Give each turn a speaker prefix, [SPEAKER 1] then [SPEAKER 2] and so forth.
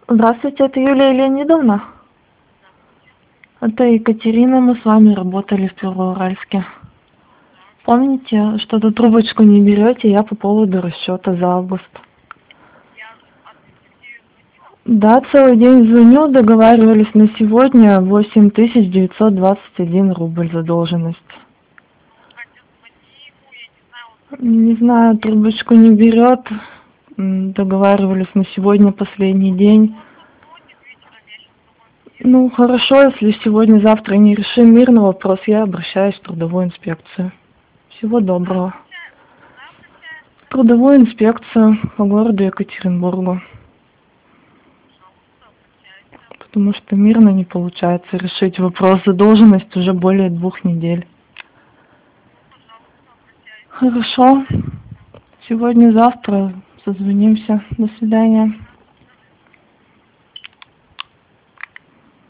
[SPEAKER 1] Здравствуйте, это Юлия Леонидовна? Это Екатерина, мы с вами работали в Первоуральске. Помните, что-то трубочку не берете, я по поводу расчета за август. Да, целый день звоню, договаривались на сегодня 8921 рубль задолженность. Не знаю, трубочку не берет, договаривались на сегодня последний день. Ну хорошо, если сегодня-завтра не решим мирный вопрос, я обращаюсь в трудовую инспекцию. Всего доброго. Трудовую инспекцию по городу Екатеринбургу. Потому что мирно не получается решить вопрос задолженности уже более 2 недель. Хорошо. Сегодня-завтра созвонимся. До свидания.